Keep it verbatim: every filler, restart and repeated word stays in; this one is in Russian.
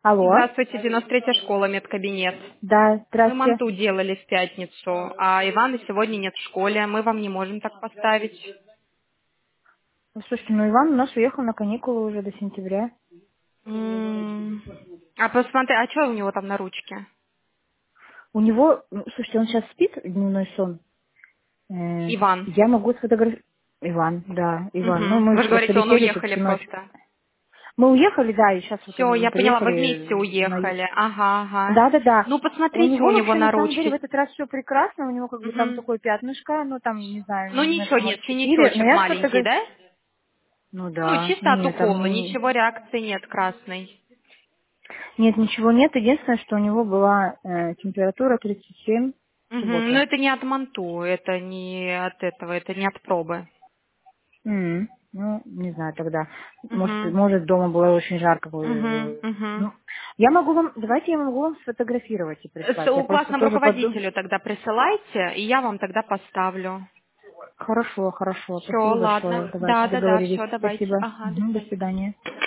Алло. Здравствуйте, девяносто третья школа, медкабинет. Да, Мы здравствуйте. манту делали в пятницу, а Ивана сегодня нет в школе. Мы вам не можем так поставить. Ну, слушайте, ну Иван у нас уехал на каникулы уже до сентября. М. А посмотри, а что у него там на ручке? У него, ну, слушайте, он сейчас спит, дневной сон. Э, Иван. я могу сфотографировать... Иван, да, Иван. Ну, Мгм. мы Вы же просто говорите, он летели тут уехали всю ночь. просто. Мы уехали, да, и сейчас вот Все, мы я поняла, вы вместе приехали на... уехали. Ага, ага. Да, да, да. Ну, У посмотрите, него у него вообще на на самом деле в ручке. этот раз все прекрасно, у него как бы там Мгм. такое пятнышко, ну там, не знаю, Ну, ничего миллиметра, нет, может, четыре, но синячочек я маленький, сфотографирую. да? Ну Ну, да, чисто от нет, там укола, не... ничего, реакции нет красной. Нет, ничего нет. Единственное, что у него была э, температура тридцать семь в Мгм. Но субботу. это не от манту, это не от этого, это не от пробы. М, Ну, не знаю тогда. Может, Мгм. может дома было очень жарко. Мгм. э, Мгм. Ну, я могу вам, давайте я могу вам сфотографировать и С- прислать. Я у просто классному тоже подумаю. руководителю тогда присылайте, и я вам тогда поставлю. Хорошо, хорошо. Все, Спасибо большое. ладно. Давайте Да, да, да, договорились. все, давайте. Спасибо. Ага, до Мгм, до свидания. свидания.